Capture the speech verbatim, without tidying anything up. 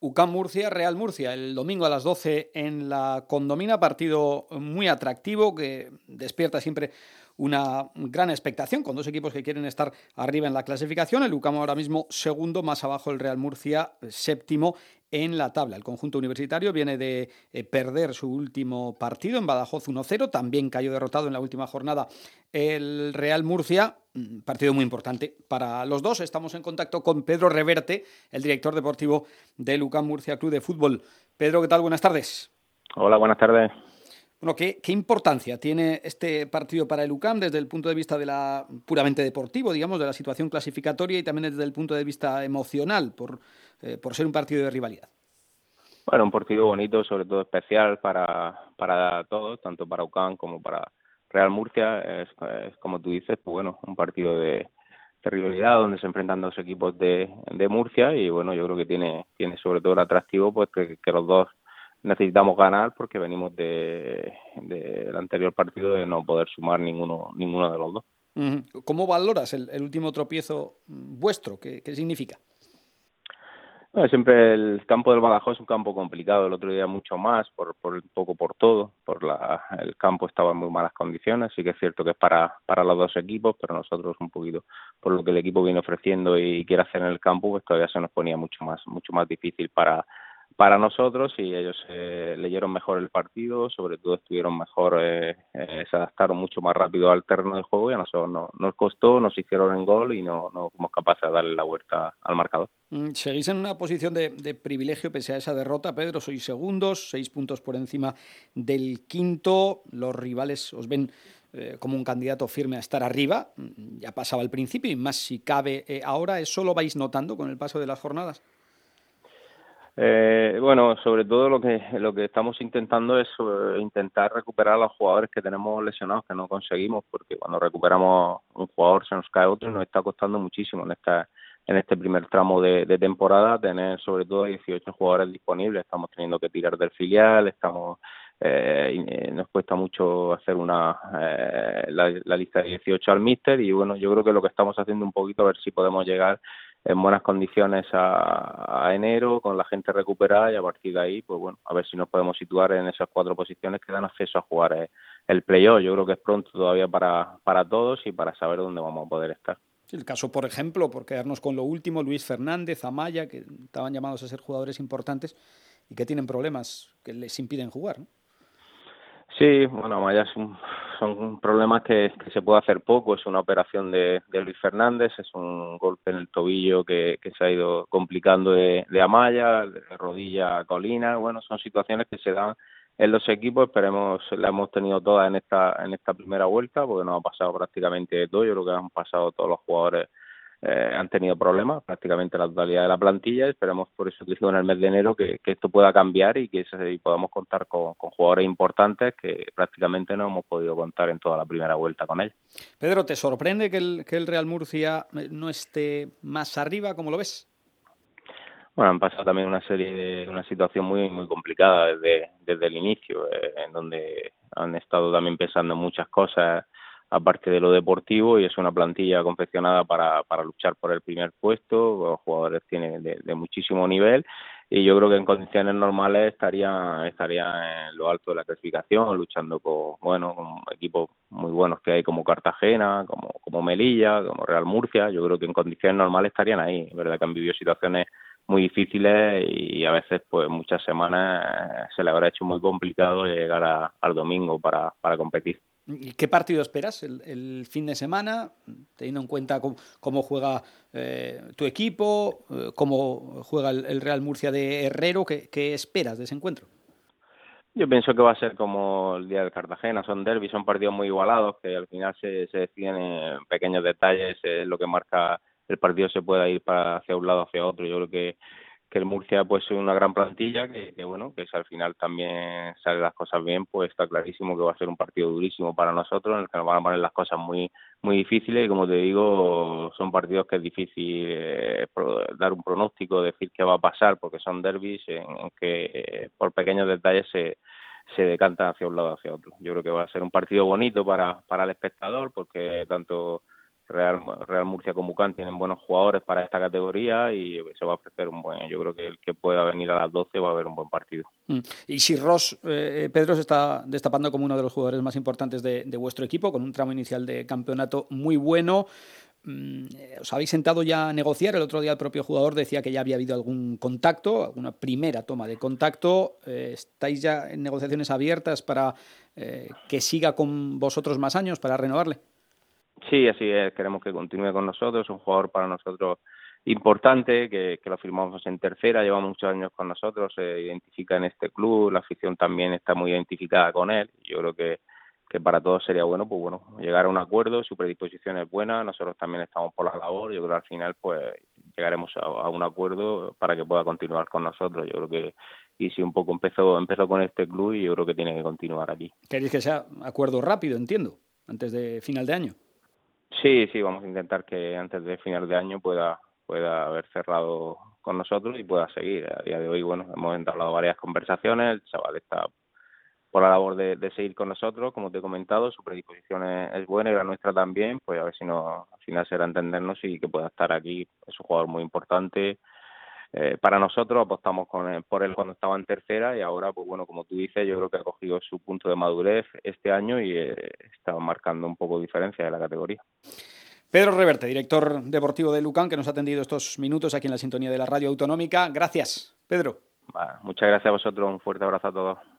U C A M Murcia, Real Murcia, el domingo a las doce en la Condomina, partido muy atractivo que despierta siempre una gran expectación con dos equipos que quieren estar arriba en la clasificación. El U C A M ahora mismo segundo, más abajo el Real Murcia séptimo en la tabla. El conjunto universitario viene de eh, perder su último partido en Badajoz uno cero, también cayó derrotado en la última jornada el Real Murcia, partido muy importante para los dos. Estamos en contacto con Pedro Reverte, el director deportivo del U C A M Murcia Club de Fútbol. Pedro, ¿qué tal? Buenas tardes. Hola, buenas tardes. Bueno, ¿qué, qué importancia tiene este partido para el U C A M desde el punto de vista de la puramente deportivo, digamos, de la situación clasificatoria y también desde el punto de vista emocional, por, eh, por ser un partido de rivalidad? Bueno, un partido bonito, sobre todo especial para, para todos, tanto para U C A M como para Real Murcia. Es, es como tú dices, pues bueno, un partido de, de rivalidad donde se enfrentan dos equipos de, de Murcia y bueno, yo creo que tiene, tiene sobre todo el atractivo pues que, que los dos necesitamos ganar porque venimos de, de el anterior partido de no poder sumar ninguno ninguno de los dos. ¿Cómo valoras el, el último tropiezo vuestro? ¿Qué, qué significa? Bueno, siempre el campo del Badajoz es un campo complicado. El otro día mucho más, por, por un poco por todo. Por la, el campo estaba en muy malas condiciones. Sí que es cierto que es para, para los dos equipos, pero nosotros un poquito por lo que el equipo viene ofreciendo y quiere hacer en el campo, pues todavía se nos ponía mucho más mucho más difícil para para nosotros y ellos eh, leyeron mejor el partido, sobre todo estuvieron mejor, eh, eh, se adaptaron mucho más rápido al terreno de juego y a nosotros no, nos costó, nos hicieron en gol y no, no fuimos capaces de darle la vuelta al marcador. Seguís en una posición de, de privilegio pese a esa derrota, Pedro, sois segundos, seis puntos por encima del quinto, los rivales os ven eh, como un candidato firme a estar arriba, ya pasaba al principio y más si cabe eh, ahora, ¿eso lo vais notando con el paso de las jornadas? Eh, bueno, sobre todo lo que lo que estamos intentando es uh, intentar recuperar a los jugadores que tenemos lesionados, que no conseguimos, porque cuando recuperamos un jugador se nos cae otro y nos está costando muchísimo en esta en este primer tramo de, de temporada tener sobre todo dieciocho jugadores disponibles. Estamos teniendo que tirar del filial, estamos eh, y, eh, nos cuesta mucho hacer una eh, la, la lista de dieciocho al míster y bueno, yo creo que lo que estamos haciendo un poquito a ver si podemos llegar en buenas condiciones a, a enero, con la gente recuperada y a partir de ahí, pues bueno, a ver si nos podemos situar en esas cuatro posiciones que dan acceso a jugar el, el play-off. Yo creo que es pronto todavía para, para todos y para saber dónde vamos a poder estar. El caso, por ejemplo, por quedarnos con lo último, Luis Fernández, Amaya, que estaban llamados a ser jugadores importantes y que tienen problemas que les impiden jugar, ¿no? Sí, bueno, Amaya es un, son problemas que, que se puede hacer poco. Es una operación de, de Luis Fernández, es un golpe en el tobillo que, que se ha ido complicando de, de Amaya, de rodilla a colina. Bueno, son situaciones que se dan en los equipos. Esperemos, la hemos tenido todas en esta en esta primera vuelta, porque nos ha pasado prácticamente todo. Yo creo que han pasado todos los jugadores. Eh, han tenido problemas, prácticamente la totalidad de la plantilla, y esperemos por eso que digo en el mes de enero que, que esto pueda cambiar y que se, y podamos contar con, con jugadores importantes que prácticamente no hemos podido contar en toda la primera vuelta con ellos. Pedro, ¿te sorprende que el, que el Real Murcia no esté más arriba? ¿Cómo lo ves? Bueno, han pasado también una serie de una situación muy muy complicada desde, desde el inicio, eh, en donde han estado también pensando en muchas cosas aparte de lo deportivo y es una plantilla confeccionada para, para luchar por el primer puesto. Los jugadores tienen de, de muchísimo nivel y yo creo que en condiciones normales estaría estaría en lo alto de la clasificación, luchando con bueno con equipos muy buenos que hay como Cartagena, como como Melilla, como Real Murcia. Yo creo que en condiciones normales estarían ahí. Es verdad que han vivido situaciones muy difíciles y a veces pues muchas semanas se le habrá hecho muy complicado llegar a, al domingo para, para competir. ¿Y qué partido esperas el, el fin de semana, teniendo en cuenta cómo, cómo juega eh, tu equipo, eh, cómo juega el, el Real Murcia de Herrero? ¿Qué, qué esperas de ese encuentro? Yo pienso que va a ser como el día del Cartagena, son derbis, son partidos muy igualados que al final se, se deciden en pequeños detalles, es lo que marca el partido se pueda ir para hacia un lado hacia otro. Yo creo que que el Murcia pues es una gran plantilla que, que bueno que si al final también salen las cosas bien pues está clarísimo que va a ser un partido durísimo para nosotros en el que nos van a poner las cosas muy muy difíciles y como te digo son partidos que es difícil eh, pro, dar un pronóstico, decir qué va a pasar porque son derbis en, en que eh, por pequeños detalles se se decantan hacia un lado hacia otro. Yo creo que va a ser un partido bonito para para el espectador porque tanto Real, Real Murcia como Bucán tienen buenos jugadores para esta categoría y se va a ofrecer un buen, yo creo que el que pueda venir a las doce va a haber un buen partido. Y si Ross, eh, Pedro, se está destapando como uno de los jugadores más importantes de, de vuestro equipo, con un tramo inicial de campeonato muy bueno. ¿Os habéis sentado ya a negociar? El otro día el propio jugador decía que ya había habido algún contacto, alguna primera toma de contacto. Eh, ¿Estáis ya en negociaciones abiertas para eh, que siga con vosotros más años, para renovarle? Sí, así es, queremos que continúe con nosotros, es un jugador para nosotros importante, que, que lo firmamos en tercera, lleva muchos años con nosotros, se identifica en este club, la afición también está muy identificada con él, yo creo que, que para todos sería bueno, pues bueno, llegar a un acuerdo, su predisposición es buena, nosotros también estamos por la labor, yo creo que al final pues llegaremos a, a un acuerdo para que pueda continuar con nosotros, yo creo que y si un poco empezó empezó con este club y yo creo que tiene que continuar aquí. ¿Queréis que sea acuerdo rápido, entiendo, antes de final de año? Sí, sí, vamos a intentar que antes de final de año pueda pueda haber cerrado con nosotros y pueda seguir. A día de hoy, bueno, hemos entablado varias conversaciones, el chaval está por la labor de, de seguir con nosotros, como te he comentado, su predisposición es, es buena y la nuestra también, pues a ver si no, al final será entendernos y que pueda estar aquí. Es un jugador muy importante. Eh, para nosotros apostamos con él, por él cuando estaba en tercera y ahora, pues bueno, como tú dices, yo creo que ha cogido su punto de madurez este año y eh, está marcando un poco diferencia de la categoría. Pedro Reverte, director deportivo de Lucan, que nos ha atendido estos minutos aquí en la sintonía de la Radio Autonómica. Gracias, Pedro. Bueno, muchas gracias a vosotros, un fuerte abrazo a todos.